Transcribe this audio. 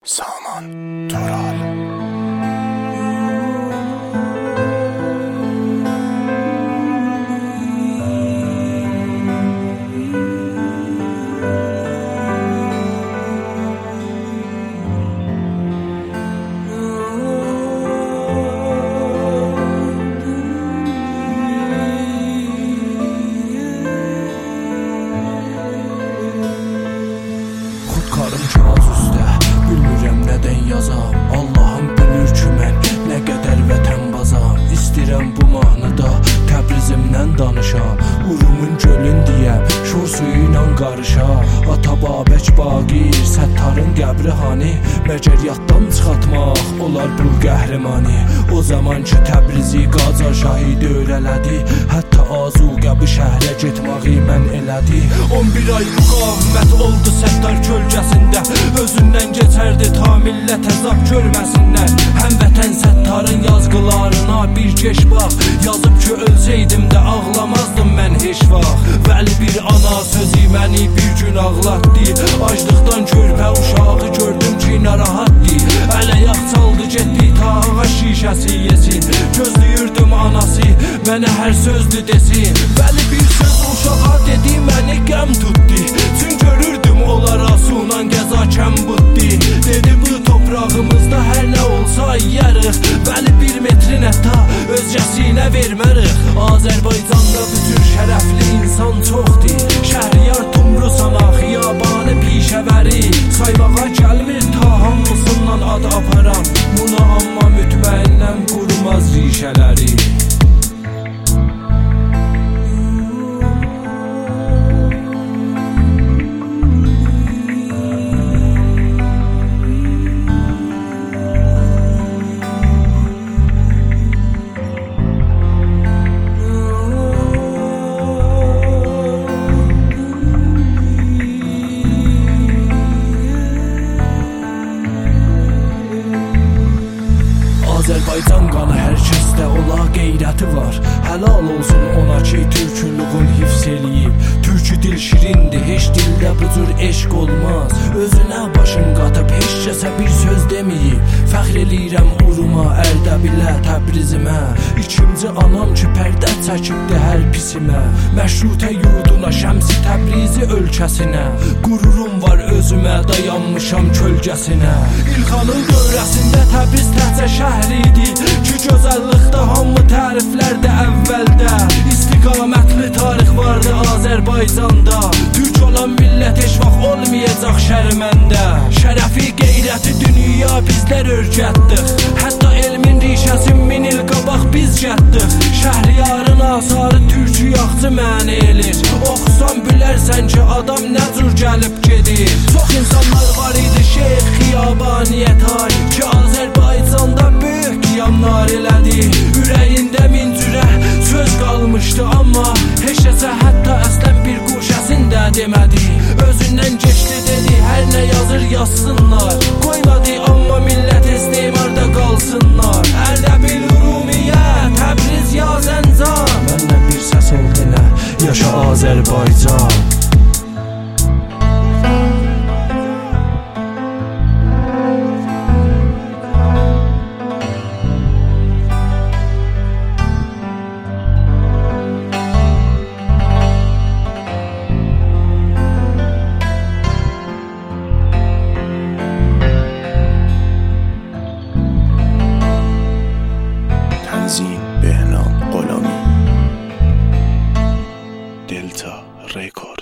سامان تورال. Xudkarım kağız üstə, bilmirəm nədən yazam. Allahım bilir ki mən nə qədər vətənbazam. İstəyirəm bu mahnıda Təbrizimdən danışam. Urumun gölün deyəm, şor suyu ilə qarışa. Ata Babək Baqir, Səttarın qəbri hani? Məgər yaddan çıxartmaq olar bu qəhrəmanı. O zaman ki Təbrizi Qacar şahidi öyrələdi. Hətta Azuqə bu şəhərə getməyi mən elədi. 11 ay müqavimət oldu Səttar kölgəsində. Özündən keçərdi ta millət əzab görməsinlər. Həmvətən Səttarın yazqılarına bir keş bax. Yazıb ki ölsəydim də ağlamazdım mən heç vaxt. Vəli bir ana sözü məni bir gün ağlatdı. Aclıqdan körpə uşağı gördüm ki narahatdı. Ələyaq çaldı getdi ta ağac şişəsi yesin. Gözləyirdim anası mənə hər sözdü desin. Vəli bir söz uşağa dedi məni qəm tutdu. Çün görürdüm onlar asunan gəzakən buddi. Dedi bu toprağımızda hər nə olsa yiyərik. Vəli bir metrin hətta özgəsinə vermərik. Azərbaycanda bütün şərəfli insan çoxdur. Şəhriyar Tumrusana xiyabanı pişəvəri. Saymağa gəlmir ta hamısından ad aparam. Buna amma mütməinnən qurmaz rişələri. Azərbaycan qanı hər kəsdə ola qeyrəti var. Həlal olsun ona ki türkülüğün hifz eləyib. Türkü dil şirindir, heç dildə bu cür eşq olmaz. Özünə başın qatıb heç kəsə bir söz deməyib. Fəxr eləyirəm Uruma, Ərdəbilə, Təbrizimə. İkinci anam ki pərdə çəkibdi hər pisimə. Məşrutə yurduna, Şəmsi Təbrizi ölkəsinə. Qururum var özümə, dayanmışam kölgəsinə. İlxanın dövrəsində Təbriz təhcə şəhri idi ki gözəllikdə hamı təriflərdə əvvəldə. İstiqamətli tarix vardı Azərbaycanda. Türk olan millət heç vaxt olmayacaq şərməndə. Şərəfi qeyrəti dünya bizlər örgətdik. Hətta elmin rişəsi 1000 il qabaq biz gətdik. Şəhriyarın asarı türkü yaxçı məni elir. Oxusan bilərsən ki adam nə cür gəlib gedir. Çox insanlar var idi Şeyx Xiyabaniyə tay ki Azərbaycanda böyük qiyamlar elədi. Ürəyində min cürə söz qalmışdı amma heç kəsə hətta əslən bir quşəsində demədi. Özündən keçdi dedi hər nə yazır yazsınlar. Qoymadı amma millət istimarda qalsınlar. Ərdəbil Urumiyə, Təbriz ya Zəncan. Məndən bir səs ol dinə, yaşa Azərbaycan. تنظیم بهنام غلامی، دلتا ریکورد.